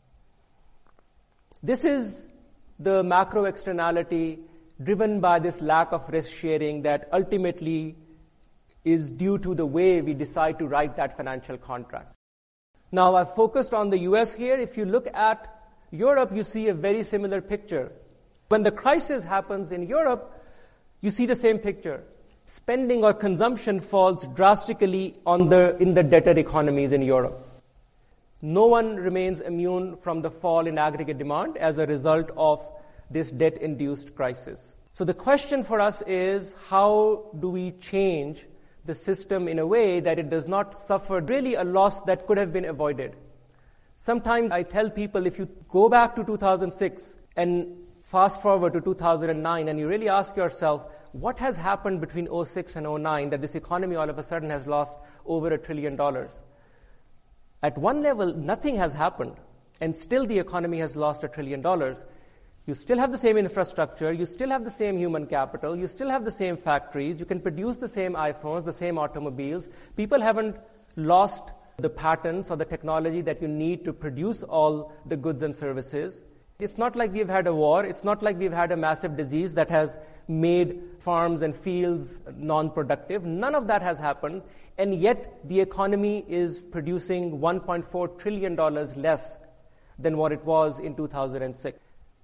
This is the macro externality driven by this lack of risk sharing that ultimately is due to the way we decide to write that financial contract. Now, I've focused on the U S here. If you look at Europe, you see a very similar picture. When the crisis happens in Europe, you see the same picture. Spending or consumption falls drastically on the in the debtor economies in Europe. No one remains immune from the fall in aggregate demand as a result of this debt-induced crisis. So the question for us is, how do we change the system in a way that it does not suffer really a loss that could have been avoided? Sometimes I tell people, if you go back to two thousand six and fast forward to two thousand nine and you really ask yourself, what has happened between oh six and oh nine that this economy all of a sudden has lost over a trillion dollars? At one level, nothing has happened, and still the economy has lost a trillion dollars. You still have the same infrastructure, you still have the same human capital, you still have the same factories, you can produce the same iPhones, the same automobiles. People haven't lost the patents or the technology that you need to produce all the goods and services. It's not like we've had a war, it's not like we've had a massive disease that has made farms and fields non-productive. None of that has happened, and yet the economy is producing one point four trillion dollars less than what it was in two thousand six.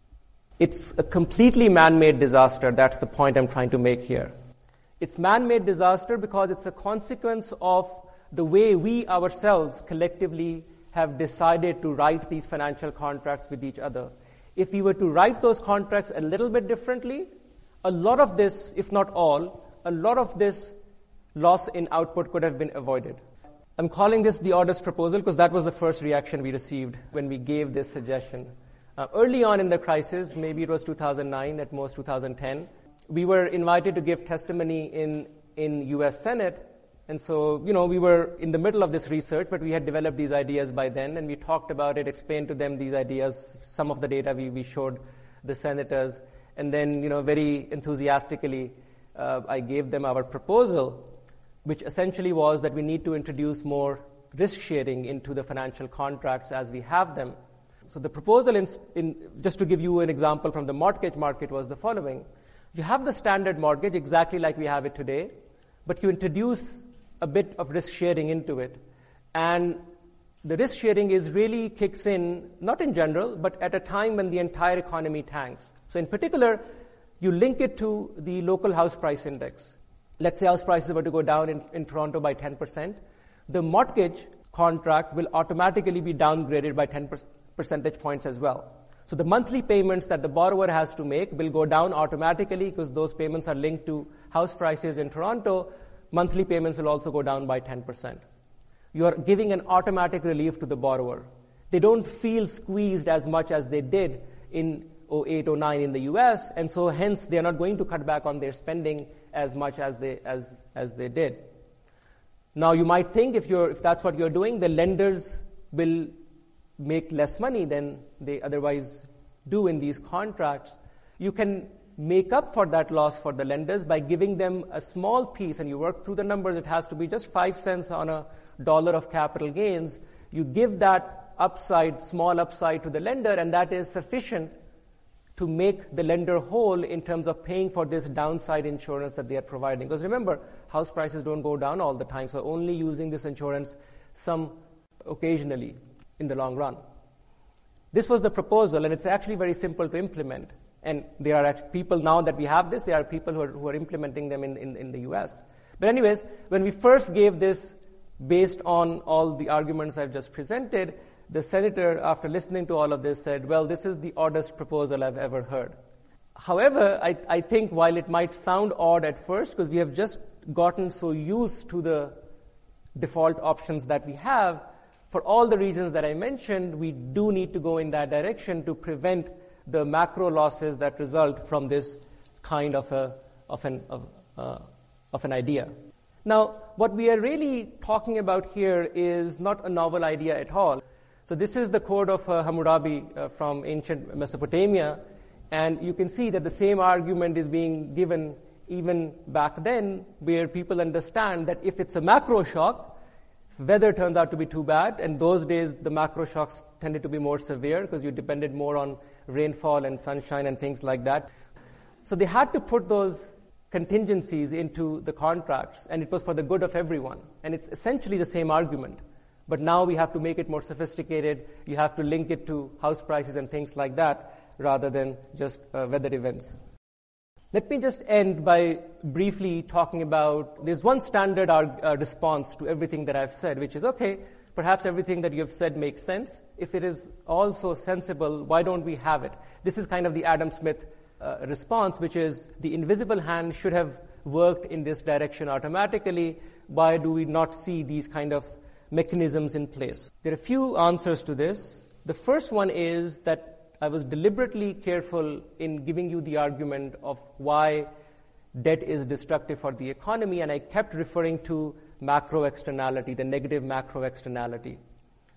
It's a completely man-made disaster. That's the point I'm trying to make here. It's man-made disaster because it's a consequence of the way we ourselves collectively have decided to write these financial contracts with each other. If we were to write those contracts a little bit differently, a lot of this, if not all, a lot of this loss in output could have been avoided. I'm calling this the Orders proposal because that was the first reaction we received when we gave this suggestion. Uh, early on in the crisis, maybe it was two thousand nine, at most two thousand ten, we were invited to give testimony in, in U S Senate. And so, you know, we were in the middle of this research, but we had developed these ideas by then, and we talked about it, explained to them these ideas, some of the data we, we showed the senators, and then, you know, very enthusiastically, uh, I gave them our proposal, which essentially was that we need to introduce more risk sharing into the financial contracts as we have them. So the proposal, in, in, just to give you an example from the mortgage market, was the following. You have the standard mortgage exactly like we have it today, but you introduce a bit of risk sharing into it. And the risk sharing is really kicks in, not in general, but at a time when the entire economy tanks. So in particular, you link it to the local house price index. Let's say house prices were to go down in, in Toronto by ten percent. The mortgage contract will automatically be downgraded by ten percentage points as well. So the monthly payments that the borrower has to make will go down automatically because those payments are linked to house prices in Toronto. Monthly payments will also go down by ten percent. You are giving an automatic relief to the borrower. They don't feel squeezed as much as they did in oh eight, oh nine in the U S, and so hence they are not going to cut back on their spending as much as they as as they did. Now you might think if you're if that's what you're doing, the lenders will make less money than they otherwise do in these contracts. You can make up for that loss for the lenders by giving them a small piece, and you work through the numbers, it has to be just five cents on a dollar of capital gains. You give that upside, small upside to the lender, and that is sufficient to make the lender whole in terms of paying for this downside insurance that they are providing. Because remember, house prices don't go down all the time, so only using this insurance some occasionally in the long run. This was the proposal, and it's actually very simple to implement. And there are actually people now that we have this, there are people who are, who are implementing them in, in, in the U S. But anyways, when we first gave this based on all the arguments I've just presented, the senator, after listening to all of this, said, well, this is the oddest proposal I've ever heard. However, I, I think while it might sound odd at first, because we have just gotten so used to the default options that we have, for all the reasons that I mentioned, we do need to go in that direction to prevent the macro losses that result from this kind of a of an of, uh, of an idea. Now, what we are really talking about here is not a novel idea at all. So this is the code of uh, Hammurabi uh, from ancient Mesopotamia, and you can see that the same argument is being given even back then, where people understand that if it's a macro shock, weather turns out to be too bad, and those days the macro shocks tended to be more severe because you depended more on rainfall and sunshine and things like that. So they had to put those contingencies into the contracts, and it was for the good of everyone. And it's essentially the same argument. But now we have to make it more sophisticated. You have to link it to house prices and things like that rather than just uh, weather events. Let me just end by briefly talking about, there's one standard uh, response to everything that I've said, which is, okay, perhaps everything that you've said makes sense. If it is also sensible, why don't we have it? This is kind of the Adam Smith uh, response, which is the invisible hand should have worked in this direction automatically. Why do we not see these kind of mechanisms in place? There are a few answers to this. The first one is that I was deliberately careful in giving you the argument of why debt is destructive for the economy, and I kept referring to macro externality, the negative macro externality.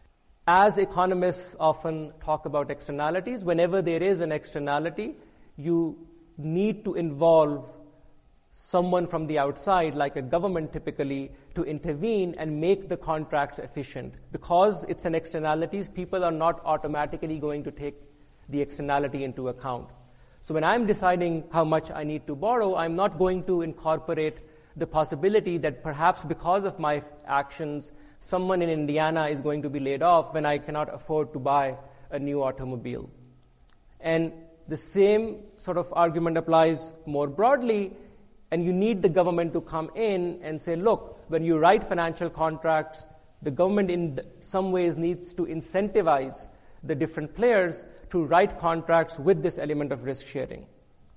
as economists often talk about externalities, whenever there is an externality, you need to involve someone from the outside, like a government typically, to intervene and make the contracts efficient. Because it's an externality, people are not automatically going to take the externality into account. So when I'm deciding how much I need to borrow, I'm not going to incorporate the possibility that perhaps because of my actions, someone in Indiana is going to be laid off when I cannot afford to buy a new automobile. And the same sort of argument applies more broadly, and you need the government to come in and say, look, when you write financial contracts, the government in some ways needs to incentivize the different players to write contracts with this element of risk sharing.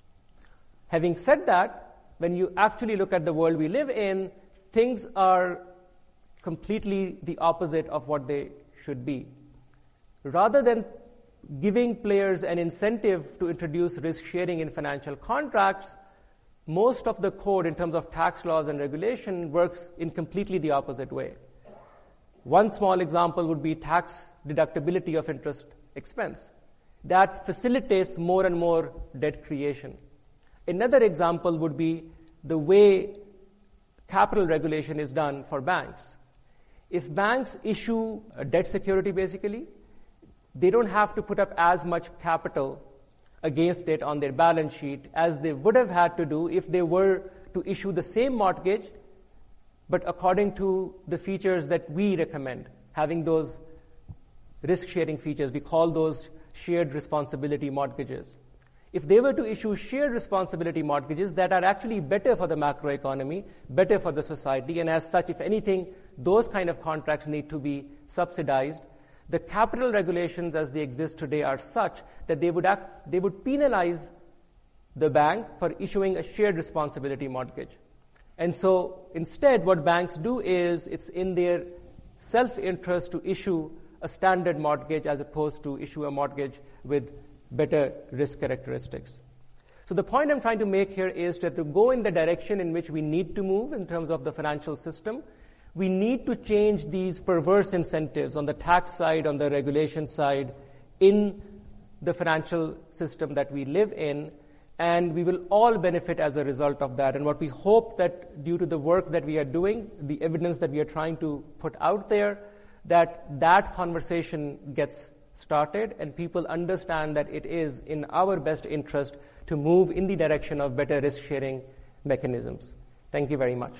Having said that, when you actually look at the world we live in, things are completely the opposite of what they should be. Rather than giving players an incentive to introduce risk sharing in financial contracts, most of the code in terms of tax laws and regulation works in completely the opposite way. One small example would be tax deductibility of interest expense. That facilitates more and more debt creation. Another example would be the way capital regulation is done for banks. If banks issue a debt security, basically, they don't have to put up as much capital against it on their balance sheet as they would have had to do if they were to issue the same mortgage, but according to the features that we recommend, having those risk-sharing features. We call those shared responsibility mortgages. If they were to issue shared responsibility mortgages that are actually better for the macroeconomy, better for the society, and as such, if anything, those kind of contracts need to be subsidized, the capital regulations as they exist today are such that they would act, they would penalize the bank for issuing a shared responsibility mortgage. And so instead, what banks do is it's in their self-interest to issue a standard mortgage as opposed to issue a mortgage with better risk characteristics. So the point I'm trying to make here is that to go in the direction in which we need to move in terms of the financial system, we need to change these perverse incentives on the tax side, on the regulation side, in the financial system that we live in, and we will all benefit as a result of that. And what we hope that due to the work that we are doing, the evidence that we are trying to put out there, that that conversation gets started and people understand that it is in our best interest to move in the direction of better risk-sharing mechanisms. Thank you very much.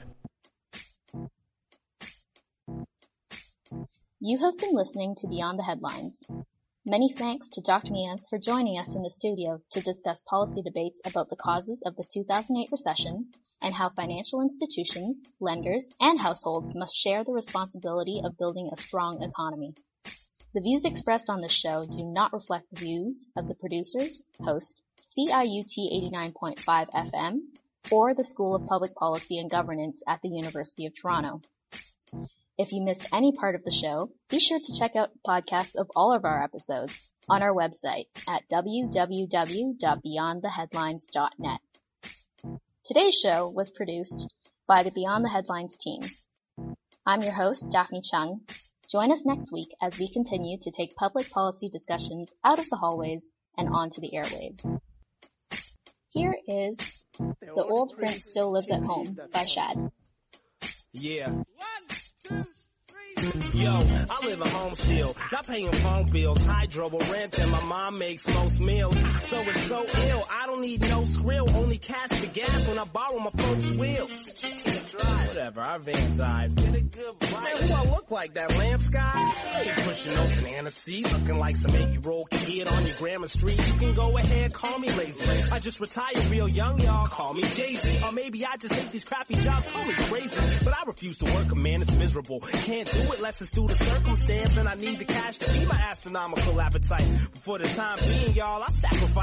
You have been listening to Beyond the Headlines. Many thanks to Doctor Mian for joining us in the studio to discuss policy debates about the causes of the two thousand eight recession and how financial institutions, lenders, and households must share the responsibility of building a strong economy. The views expressed on this show do not reflect the views of the producers, host, C I U T eighty-nine point five F M, or the School of Public Policy and Governance at the University of Toronto. If you missed any part of the show, be sure to check out podcasts of all of our episodes on our website at w w w dot beyond the headlines dot net. Today's show was produced by the Beyond the Headlines team. I'm your host, Daphne Chung. Join us next week as we continue to take public policy discussions out of the hallways and onto the airwaves. Here is The Old Prince Still Lives at Home by Shad. Yeah. One, two, three. Yo, I live at home still, not paying phone bills, hydro or rent, and my mom makes most meals. So it's so ill, I don't need no skrill, only cash for gas when I borrow my folks' wheels. Whatever, our van died. Get a good ride. Man, who I look like, that lamp sky? Ain't pushing no banana seeds, looking like some eight-year-old kid on your grandma's street. You can go ahead, call me lazy. I just retired real young, y'all. Call me Jay-Z. Or maybe I just hate these crappy jobs, call me crazy. But I refuse to work, a man, it's miserable. Can't do it, less it's due to circumstance, and I need the cash to feed my astronomical appetite. But for the time being, y'all, I sacrifice and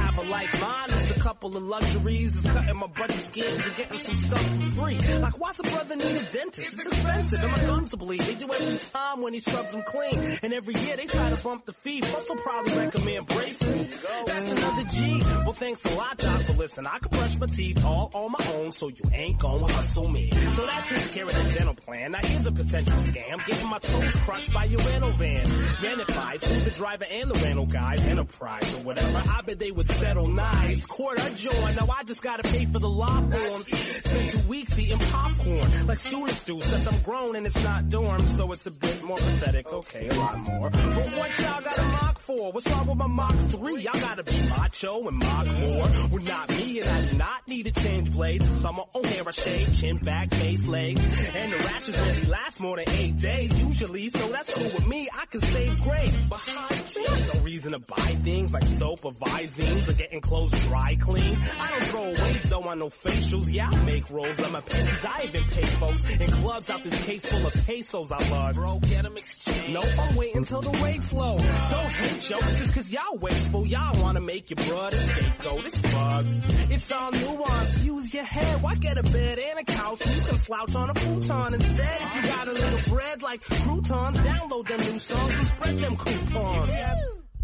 have a life. Mine is a couple of luxuries. It's cutting my budget skins and getting some stuff for free. Like, why's a brother need a dentist? It's expensive and my gums will bleed. They do every time when he scrubs them clean. And every year they try to bump the fee. Plus they'll probably recommend braces. That's another G. Well, thanks a lot, Doc, but listen, I can brush my teeth all on my own, so you ain't gonna hustle me. So that takes care of the dental plan. Now here's a potential scam. Getting my toes crushed by your rental van. Rentified through the driver and the rental guy. Enterprise or whatever. I bet they would settle nice. Court adjourned. Now I just gotta pay for the law forms. Spent two weeks eating popcorn. Like students do, since I'm grown and it's not dorm. So it's a bit more pathetic. Okay, a lot more. But what y'all got a mock for? What's wrong with my Mach three? Y'all gotta be macho and mock more. Well, not me, and I do not need to change blades. Summer on hair I shave, chin back, face, legs. And the rashes really last more than eight days usually, so that's cool with me. I can save grades. Behind there's no reason to buy things like soap or Visines or getting clothes dry clean. I don't throw away though on no facials. Yeah, I make rolls. I'm a penny diving pay folks in clubs out this case full of pesos I love. Bro, get them exchange. Nope, I'm waiting until the weight flow. Don't hate yo, just cause y'all wasteful. Y'all wanna make your brother scapegoat. It's bug. It's all nuance. Use your head. Why get a bed and a couch? You can slouch on a futon instead. If you got a little bread like croutons, download them new songs and spread them coupons. Uh,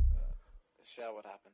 Shell, what happened?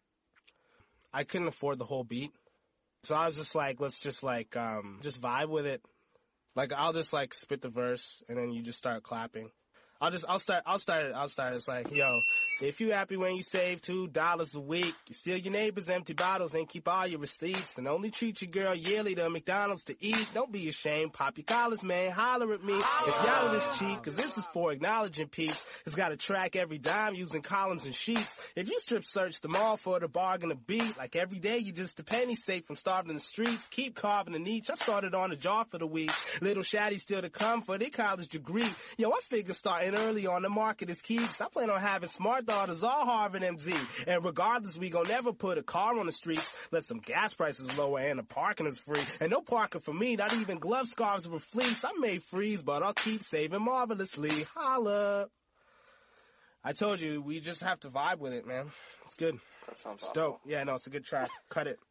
I couldn't afford the whole beat. So I was just like, let's just like, um, just vibe with it. Like, I'll just like spit the verse and then you just start clapping. I'll just, I'll start, I'll start it, I'll start it. It's like, yo, if you happy when you save two dollars a week, you steal your neighbor's empty bottles and keep all your receipts and only treat your girl yearly to McDonald's to eat. Don't be ashamed, pop your collars, man, holler at me. If y'all this cheap, cause this is for acknowledging peace. It's gotta track every dime using columns and sheets. If you strip search them all for the bargain to beat, like every day you just a penny safe from starving in the streets, keep carving a niche. I started on a jar for the week. Little shaddy still to come for their college degree. Yo, I figure starting early on the market is key. I plan on having smart daughters all Harvard M Z. And regardless, we gon' never put a car on the streets. Let some gas prices lower and the parking is free. And no parking for me, not even glove scarves or fleece. I may freeze, but I'll keep saving marvelously. Holla. I told you, we just have to vibe with it, man. It's good. That sounds It's awesome. dope. Yeah, no, it's a good track. Cut it.